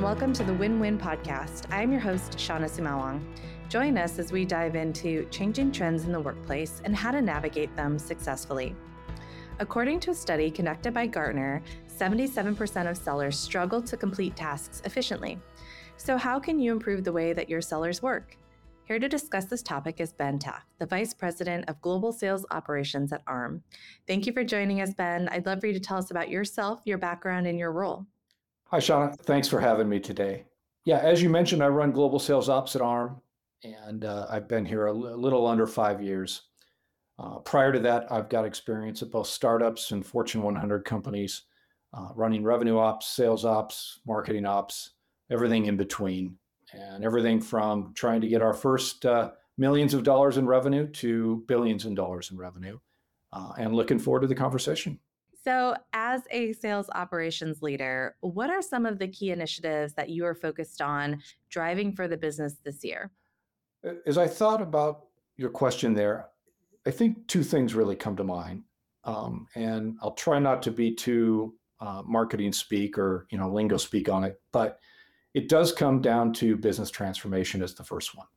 welcome to the Win-Win Podcast. I'm your host, Shauna Sumawang. Join us as we dive into changing trends in the workplace and how to navigate them successfully. According to a study conducted by Gartner, 77% of sellers struggle to complete tasks efficiently. So how can you improve the way that your sellers work? Here to discuss this topic is Ben Taft, the Vice President of Global Sales Operations at ARM. Thank you for joining us, Ben. I'd love for you to tell us about yourself, your background, and your role. Hi, Shauna. Thanks for having me today. Yeah, as you mentioned, I run global sales ops at ARM, and I've been here a little under 5 years. Prior to that, I've got experience at both startups and Fortune 100 companies, running revenue ops, sales ops, marketing ops, everything in between, and everything from trying to get our first millions of dollars in revenue to billions in dollars in revenue, and looking forward to the conversation. So as a sales operations leader, what are some of the key initiatives that you are focused on driving for the business this year? As I thought about your question there, I think two things really come to mind. And I'll try not to be too marketing speak or lingo speak on it, but it does come down to business transformation as the first one.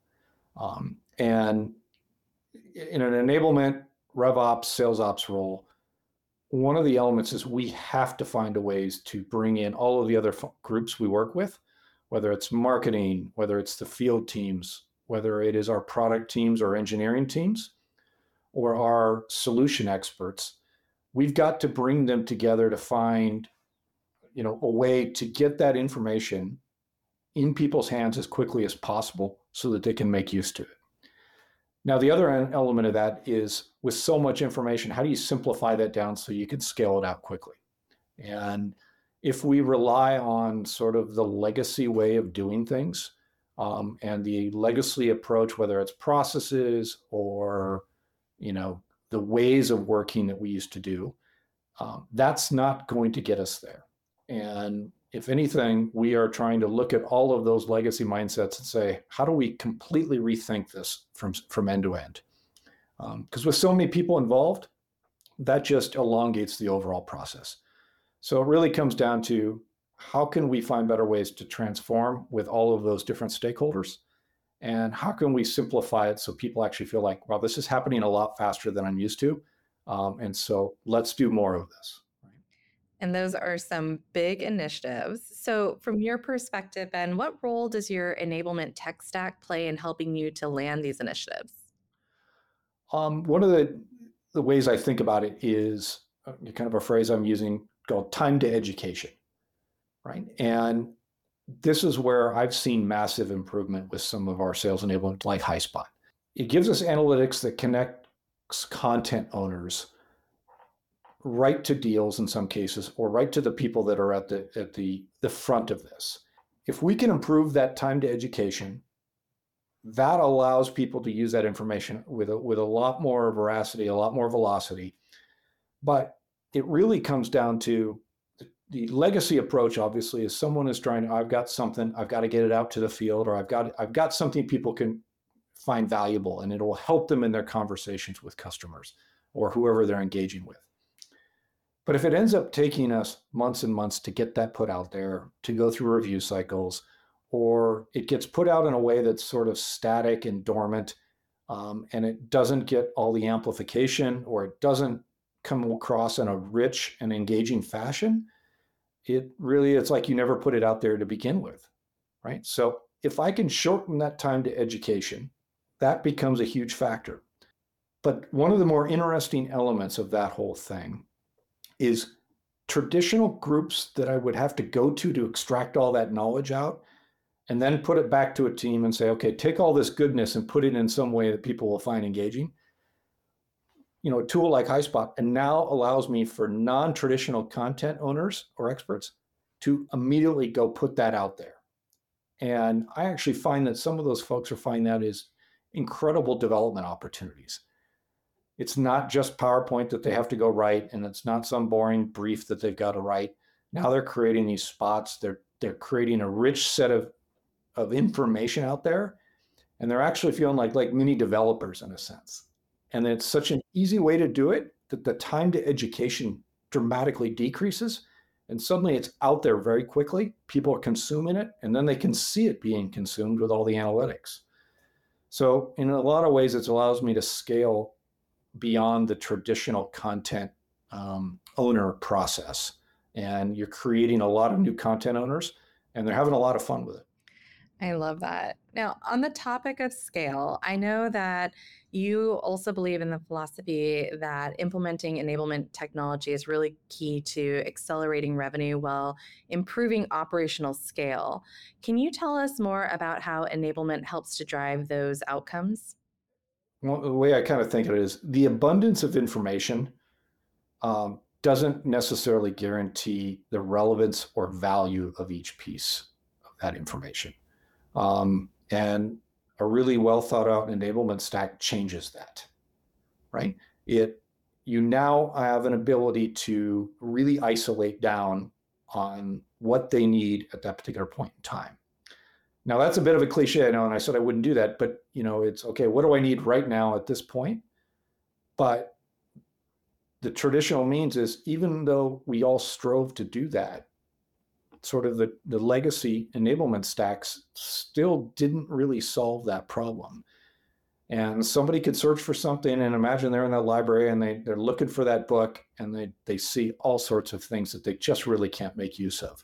And in an enablement, rev ops, sales ops role, one of the elements is we have to find ways to bring in all of the other groups we work with, whether it's marketing, whether it's the field teams, whether it is our product teams or engineering teams, or our solution experts. We've got to bring them together to find, a way to get that information in people's hands as quickly as possible so that they can make use to it. Now, the other element of that is with so much information, how do you simplify that down so you can scale it out quickly? And if we rely on sort of the legacy way of doing things, and the legacy approach, whether it's processes or, the ways of working that we used to do, that's not going to get us there. And if anything, we are trying to look at all of those legacy mindsets and say, how do we completely rethink this from end to end? Because with so many people involved, that just elongates the overall process. So it really comes down to how can we find better ways to transform with all of those different stakeholders? And how can we simplify it so people actually feel like, well, this is happening a lot faster than I'm used to. And so let's do more of this. And those are some big initiatives. So from your perspective, Ben, what role does your enablement tech stack play in helping you to land these initiatives? One of the ways I think about it is kind of a phrase I'm using called time to education, right? And this is where I've seen massive improvement with some of our sales enablement like HighSpot. It gives us analytics that connects content owners right to deals in some cases, or right to the people that are at the front of this. If we can improve that time to education, that allows people to use that information with a lot more veracity, a lot more velocity. But it really comes down to the legacy approach. Obviously, is someone is trying to, I've got something, I've got to get it out to the field, or I've got something people can find valuable, and it will help them in their conversations with customers or whoever they're engaging with. But if it ends up taking us months and months to get that put out there, to go through review cycles, or it gets put out in a way that's sort of static and dormant, and it doesn't get all the amplification, or it doesn't come across in a rich and engaging fashion, it's like you never put it out there to begin with, right? So if I can shorten that time to education, that becomes a huge factor. But one of the more interesting elements of that whole thing is traditional groups that I would have to go to extract all that knowledge out and then put it back to a team and say, okay, take all this goodness and put it in some way that people will find engaging. A tool like HighSpot and now allows me for non-traditional content owners or experts to immediately go put that out there. And I actually find that some of those folks are finding that is incredible development opportunities. It's not just PowerPoint that they have to go write, and it's not some boring brief that they've got to write. Now they're creating these spots. They're creating a rich set of information out there, and they're actually feeling like mini developers in a sense. And it's such an easy way to do it that the time to education dramatically decreases, And suddenly it's out there very quickly. People are consuming it, and then they can see it being consumed with all the analytics. So in a lot of ways, it allows me to scale beyond the traditional content owner process. And you're creating a lot of new content owners, and they're having a lot of fun with it. I love that. Now, on the topic of scale, I know that you also believe in the philosophy that implementing enablement technology is really key to accelerating revenue while improving operational scale. Can you tell us more about how enablement helps to drive those outcomes? Well, the way I kind of think of it is the abundance of information doesn't necessarily guarantee the relevance or value of each piece of that information. And a really well thought out enablement stack changes that, right? You now have an ability to really isolate down on what they need at that particular point in time. Now that's a bit of a cliche, I know, and I said I wouldn't do that, but it's okay. What do I need right now at this point? But the traditional means is, even though we all strove to do that, sort of the legacy enablement stacks still didn't really solve that problem. And somebody could search for something, and imagine they're in that library and they're looking for that book, and they see all sorts of things that they just really can't make use of.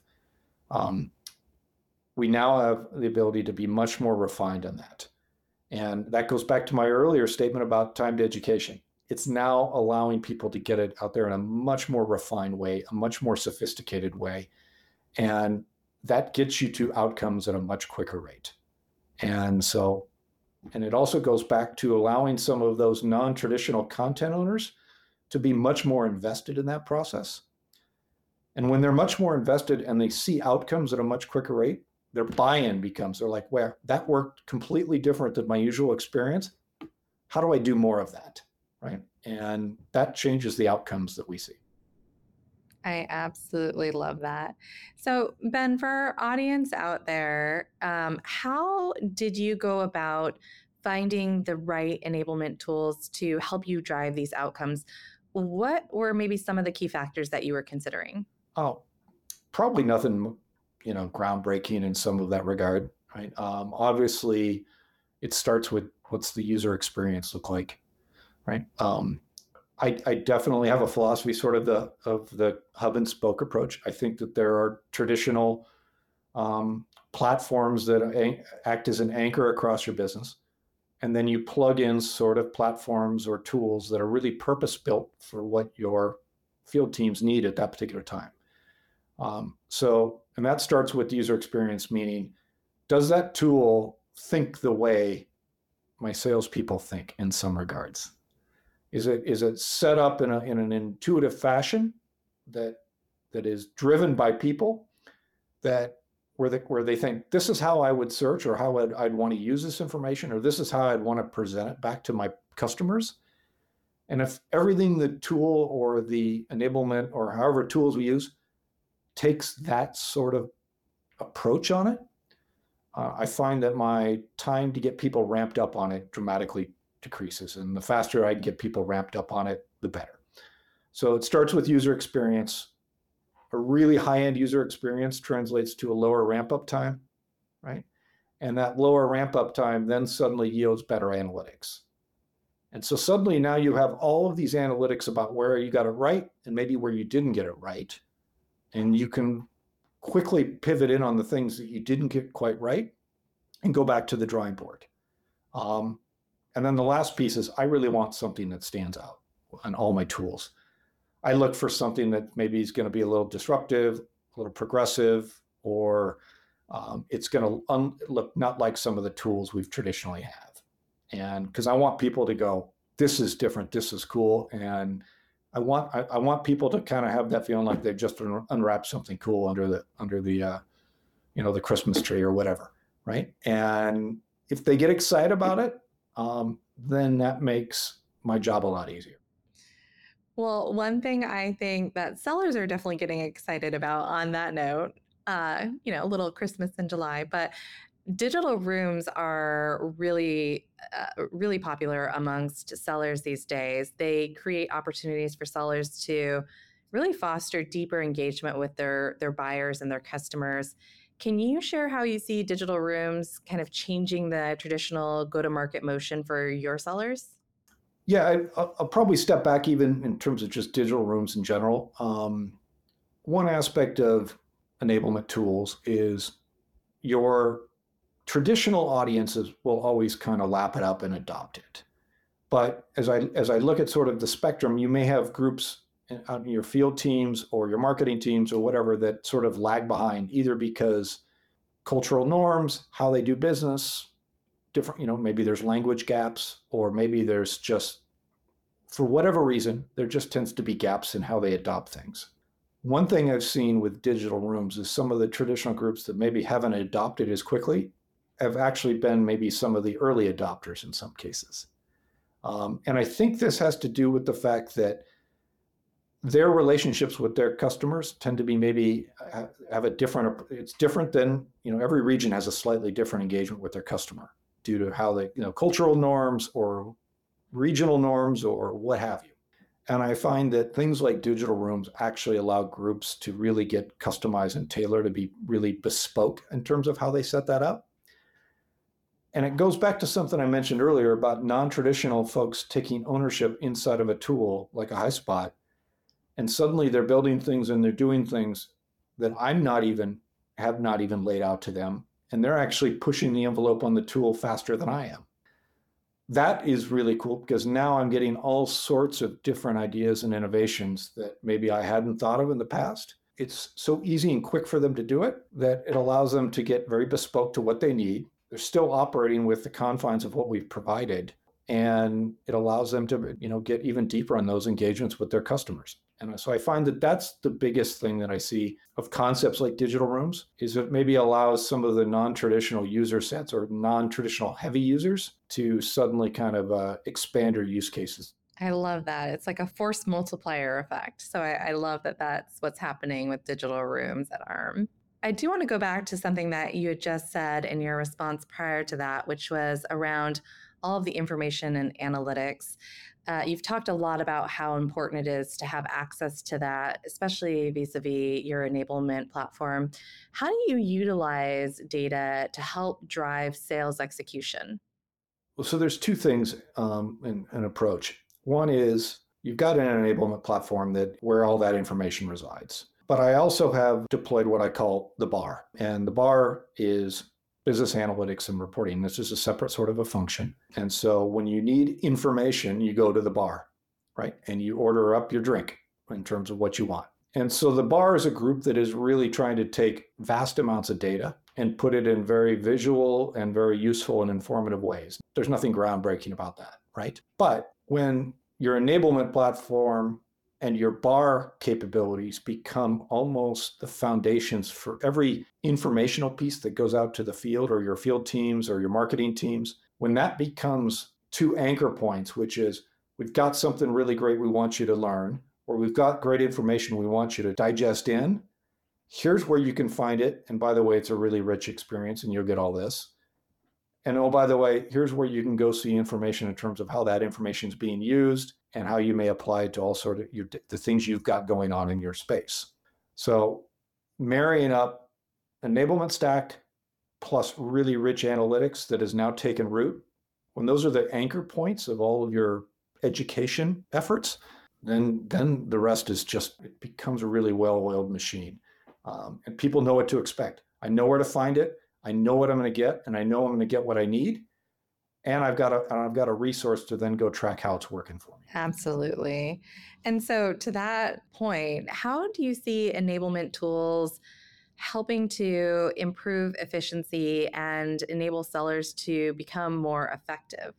We now have the ability to be much more refined on that. And that goes back to my earlier statement about time to education. It's now allowing people to get it out there in a much more refined way, a much more sophisticated way. And that gets you to outcomes at a much quicker rate. And it also goes back to allowing some of those non-traditional content owners to be much more invested in that process. And when they're much more invested and they see outcomes at a much quicker rate, their buy-in becomes, they're like, well, that worked completely different than my usual experience. How do I do more of that? Right? And that changes the outcomes that we see. I absolutely love that. So, Ben, for our audience out there, how did you go about finding the right enablement tools to help you drive these outcomes? What were maybe some of the key factors that you were considering? Oh, probably nothing, groundbreaking in some of that regard, right? Obviously, it starts with, what's the user experience look like, right? I definitely have a philosophy, sort of the hub and spoke approach. I think that there are traditional platforms that act as an anchor across your business, and then you plug in sort of platforms or tools that are really purpose built for what your field teams need at that particular time. And that starts with user experience, meaning, does that tool think the way my salespeople think in some regards? Is it set up in an intuitive fashion that is driven by people, that where they think, this is how I would search, or how I'd want to use this information, or this is how I'd want to present it back to my customers? And if everything the tool or the enablement or however tools we use takes that sort of approach on it, I find that my time to get people ramped up on it dramatically decreases. And the faster I can get people ramped up on it, the better. So it starts with user experience. A really high-end user experience translates to a lower ramp-up time, right? And that lower ramp-up time then suddenly yields better analytics. And so suddenly now you have all of these analytics about where you got it right and maybe where you didn't get it right. And you can quickly pivot in on the things that you didn't get quite right and go back to the drawing board. And then the last piece is, I really want something that stands out on all my tools. I look for something that maybe is going to be a little disruptive, a little progressive, or it's going to look not like some of the tools we've traditionally have. And because I want people to go, this is different, this is cool. And I want people to kind of have that feeling like they've just unwrapped something cool under the the Christmas tree or whatever, right? And if they get excited about it, then that makes my job a lot easier. Well, one thing I think that sellers are definitely getting excited about on that note, a little Christmas in July, but digital rooms are really popular amongst sellers these days. They create opportunities for sellers to really foster deeper engagement with their buyers and their customers. Can you share how you see digital rooms kind of changing the traditional go-to-market motion for your sellers? Yeah, I'll probably step back even in terms of just digital rooms in general. One aspect of enablement tools is your traditional audiences will always kind of lap it up and adopt it. But as I look at sort of the spectrum, you may have groups out in your field teams or your marketing teams or whatever that sort of lag behind, either because cultural norms, how they do business, different, maybe there's language gaps, or maybe there's just, for whatever reason, there just tends to be gaps in how they adopt things. One thing I've seen with digital rooms is some of the traditional groups that maybe haven't adopted as quickly have actually been maybe some of the early adopters in some cases. And I think this has to do with the fact that their relationships with their customers tend to be maybe have a different, it's different than, every region has a slightly different engagement with their customer due to how they, cultural norms or regional norms or what have you. And I find that things like digital rooms actually allow groups to really get customized and tailored to be really bespoke in terms of how they set that up. And it goes back to something I mentioned earlier about non-traditional folks taking ownership inside of a tool like a HighSpot. And suddenly they're building things and they're doing things that have not even laid out to them. And they're actually pushing the envelope on the tool faster than I am. That is really cool because now I'm getting all sorts of different ideas and innovations that maybe I hadn't thought of in the past. It's so easy and quick for them to do it that it allows them to get very bespoke to what they need. They're still operating with the confines of what we've provided. And it allows them to, get even deeper on those engagements with their customers. And so I find that that's the biggest thing that I see of concepts like digital rooms is it maybe allows some of the non-traditional user sets or non-traditional heavy users to suddenly kind of expand their use cases. I love that. It's like a force multiplier effect. So I love that that's what's happening with digital rooms at ARM. I do want to go back to something that you had just said in your response prior to that, which was around all of the information and analytics. You've talked a lot about how important it is to have access to that, especially vis-a-vis your enablement platform. How do you utilize data to help drive sales execution? Well, so there's two things in an approach. One is you've got an enablement platform that where all that information resides. But I also have deployed what I call the bar. And the bar is business analytics and reporting. This is a separate sort of a function. And so when you need information, you go to the bar, right? And you order up your drink in terms of what you want. And so the bar is a group that is really trying to take vast amounts of data and put it in very visual and very useful and informative ways. There's nothing groundbreaking about that, right? But when your enablement platform and your bar capabilities become almost the foundations for every informational piece that goes out to the field or your field teams or your marketing teams, when that becomes two anchor points, which is we've got something really great we want you to learn, or we've got great information we want you to digest in, here's where you can find it. And by the way, it's a really rich experience and you'll get all this. And oh, by the way, here's where you can go see information in terms of how that information is being used and how you may apply it to all sort of the things you've got going on in your space. So marrying up enablement stack plus really rich analytics that has now taken root, when those are the anchor points of all of your education efforts, then the rest is just, it becomes a really well-oiled machine. And people know what to expect. I know where to find it. I know what I'm going to get, and I know I'm going to get what I need. And I've got a resource to then go track how it's working for me. Absolutely. And so to that point, how do you see enablement tools helping to improve efficiency and enable sellers to become more effective?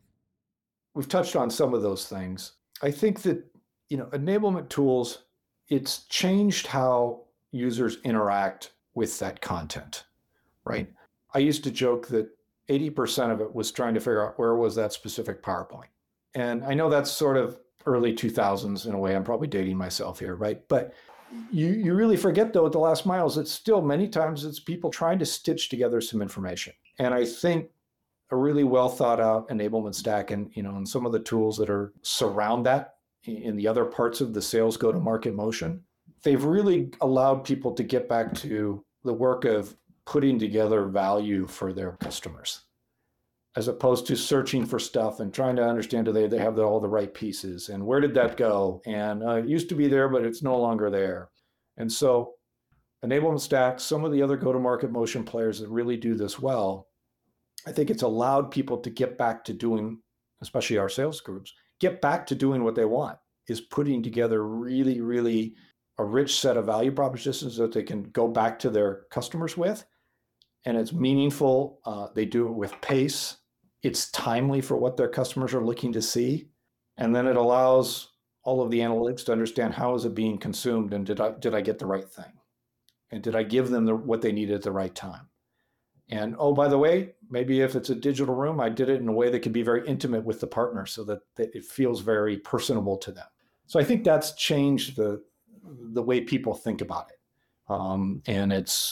We've touched on some of those things. I think that, enablement tools, it's changed how users interact with that content, right? I used to joke that 80% of it was trying to figure out where was that specific PowerPoint. And I know that's sort of early 2000s in a way. I'm probably dating myself here, right? But you really forget, though, at the last miles, it's still many times it's people trying to stitch together some information. And I think a really well thought out enablement stack and some of the tools that are surround that in the other parts of the sales go to market motion they've really allowed people to get back to the work of putting together value for their customers, as opposed to searching for stuff and trying to understand, do they have all the right pieces, and where did that go? And it used to be there, but it's no longer there. And so Enablement Stack, some of the other go-to-market motion players that really do this well, I think it's allowed people to get back to doing, especially our sales groups, get back to doing what they want, is putting together really, really a rich set of value propositions that they can go back to their customers with. And it's meaningful. They do it with pace. It's timely for what their customers are looking to see. And then it allows all of the analytics to understand, how is it being consumed, and did I get the right thing? And did I give them what they needed at the right time? And oh, by the way, maybe if it's a digital room, I did it in a way that could be very intimate with the partner, so that it feels very personable to them. So I think that's changed the way people think about it. And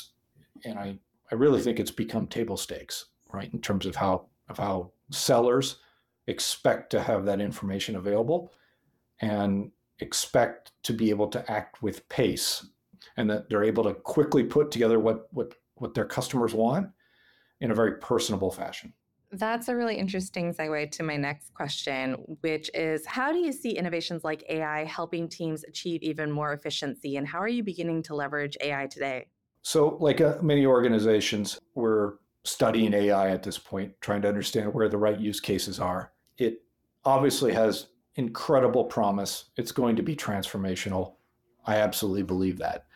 I really think it's become table stakes, right, in terms of how sellers expect to have that information available and expect to be able to act with pace, and that they're able to quickly put together what their customers want in a very personable fashion. That's a really interesting segue to my next question, which is, how do you see innovations like AI helping teams achieve even more efficiency, and how are you beginning to leverage AI today? So like many organizations, we're studying AI at this point, trying to understand where the right use cases are. It obviously has incredible promise. It's going to be transformational. I absolutely believe that.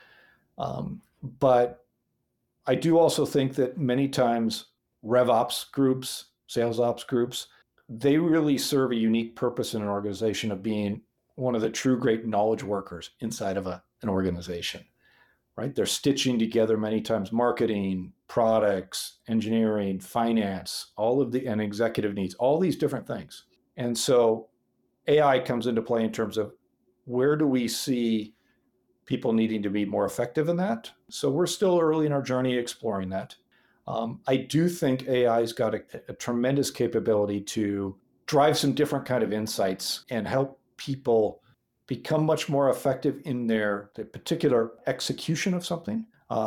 But I do also think that many times RevOps groups, sales ops groups, they really serve a unique purpose in an organization of being one of the true great knowledge workers inside of an organization, right? They're stitching together many times marketing, products, engineering, finance, and executive needs, all these different things. And so AI comes into play in terms of, where do we see people needing to be more effective in that? So we're still early in our journey exploring that. I do think AI's got a tremendous capability to drive some different kind of insights and help people become much more effective in the particular execution of something.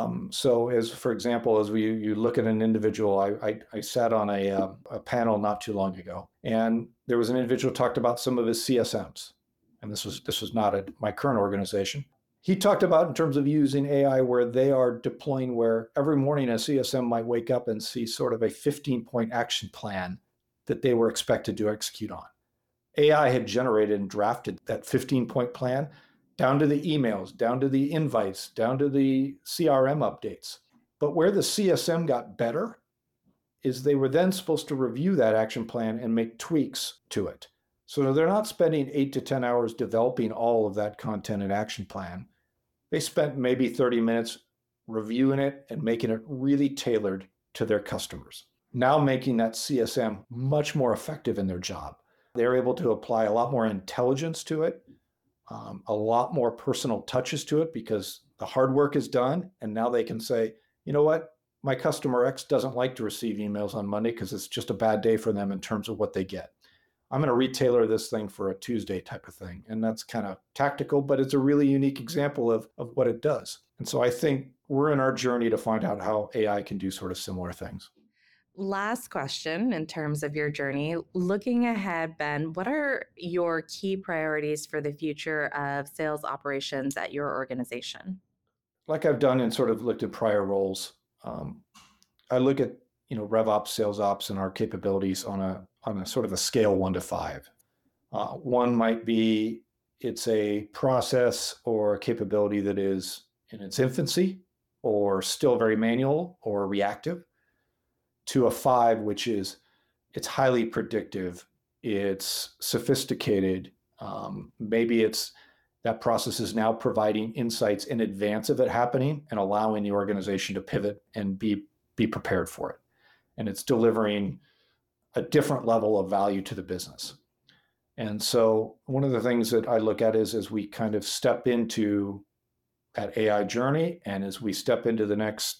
So as, for example, as you look at an individual, I sat on a panel not too long ago, and there was an individual talked about some of his CSMs. And this was not at my current organization. He talked about in terms of using AI, where they are deploying, where every morning a CSM might wake up and see sort of a 15-point action plan that they were expected to execute on. AI had generated and drafted that 15-point plan down to the emails, down to the invites, down to the CRM updates. But where the CSM got better is they were then supposed to review that action plan and make tweaks to it. So they're not spending 8 to 10 hours developing all of that content and action plan. They spent maybe 30 minutes reviewing it and making it really tailored to their customers, now making that CSM much more effective in their job. They're able to apply a lot more intelligence to it, a lot more personal touches to it, because the hard work is done. And now they can say, you know what? My customer X doesn't like to receive emails on Monday because it's just a bad day for them in terms of what they get. I'm going to retailer this thing for a Tuesday type of thing. And that's kind of tactical, but it's a really unique example of what it does. And so I think we're in our journey to find out how AI can do sort of similar things. Last question in terms of your journey. Looking ahead, Ben, what are your key priorities for the future of sales operations at your organization? Like I've done and sort of looked at prior roles, I look at RevOps, sales ops, and our capabilities on a sort of a scale 1 to 5. One might be it's a process or a capability that is in its infancy or still very manual or reactive, to a 5, which is it's highly predictive, it's sophisticated. Maybe it's that process is now providing insights in advance of it happening and allowing the organization to pivot and be prepared for it. And it's delivering a different level of value to the business. And so one of the things that I look at is, as we kind of step into that AI journey, and as we step into the next,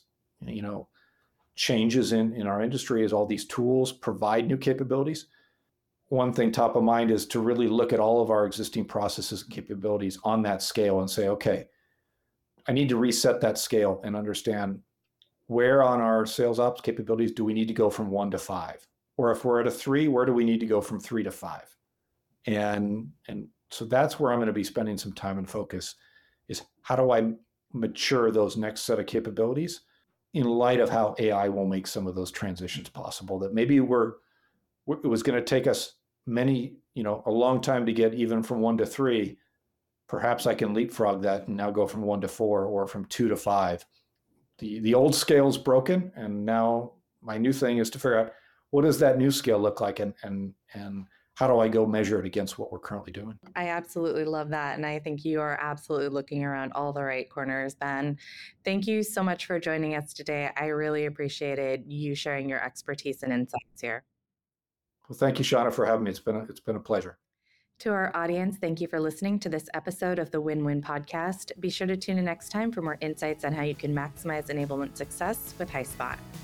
changes in our industry, as all these tools provide new capabilities, one thing top of mind is to really look at all of our existing processes and capabilities on that scale and say, okay, I need to reset that scale and understand where on our sales ops capabilities do we need to go from 1 to 5? Or if we're at a 3, where do we need to go from 3 to 5? And so that's where I'm going to be spending some time and focus, is how do I mature those next set of capabilities in light of how AI will make some of those transitions possible, that maybe it was going to take us a long time to get even from 1 to 3. Perhaps I can leapfrog that and now go from 1 to 4 or from 2 to 5. The old scale is broken, and now my new thing is to figure out what does that new scale look like, and how do I go measure it against what we're currently doing? I absolutely love that. And I think you are absolutely looking around all the right corners, Ben. Thank you so much for joining us today. I really appreciated you sharing your expertise and insights here. Well, thank you, Shauna, for having me. It's been a pleasure. To our audience, thank you for listening to this episode of the Win-Win Podcast. Be sure to tune in next time for more insights on how you can maximize enablement success with HighSpot.